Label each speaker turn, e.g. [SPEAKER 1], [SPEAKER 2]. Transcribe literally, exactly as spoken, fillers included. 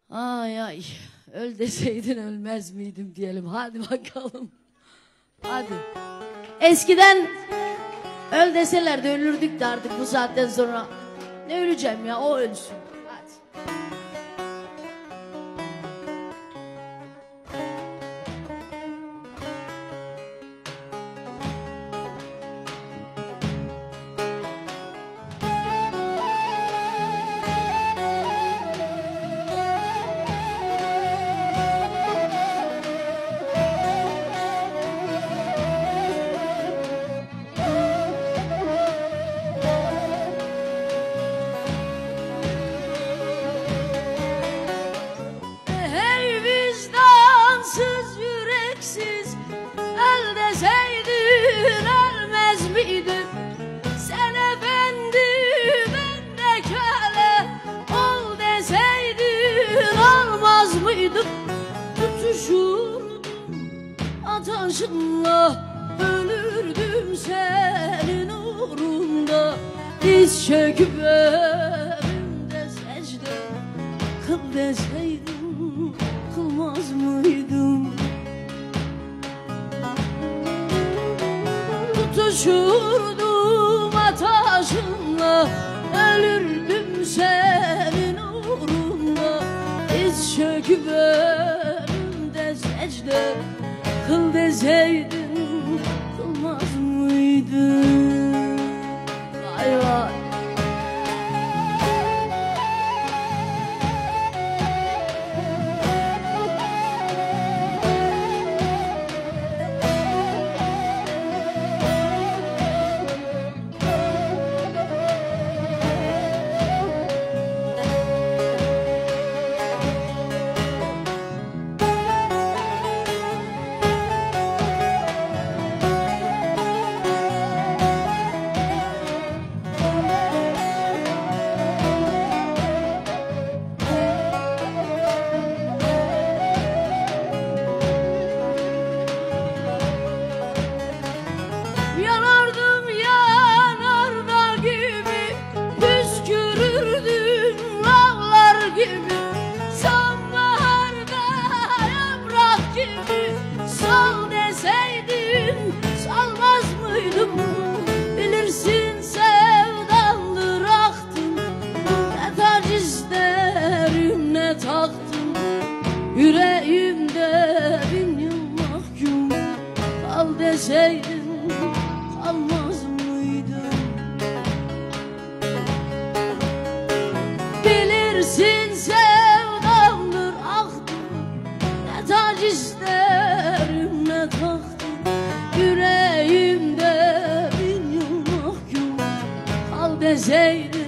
[SPEAKER 1] Ay ay, öl deseydin ölmez miydim diyelim. Hadi bakalım. Hadi. Eskiden öl deselerdi ölürdük de artık bu saatten sonra ne öleceğim ya, o ölsün. Hadi.
[SPEAKER 2] Sen efendi, ben de köle, ol deseydin olmaz mıydım? Tutuşurdum ateşinle, ölürdüm senin uğrunda. Diz çöküp önümde secde kıl deseydin kılmaz mıydım? Tutuşurdum ateşinle, ölürdüm senin uğrunda. Diz çöküp önümde secde kıl deseydin kılmaz mıydın? Vay vay. Yanardım yanarda gibi, püskürürdüm lavlar gibi. Sonbaharda yaprak gibi, sal deseydin salmaz mıydım? Bilirsin sevdamdır aktım, ne tac isterim ne taktım. Yüreğimde bin yıl mahkum, kal deseydin kalmaz mıydım? Bilirsin sevdamdır aktım, ne tac isterim ne taktım. Yüreğimde bin yıl mahkum, kal deseydin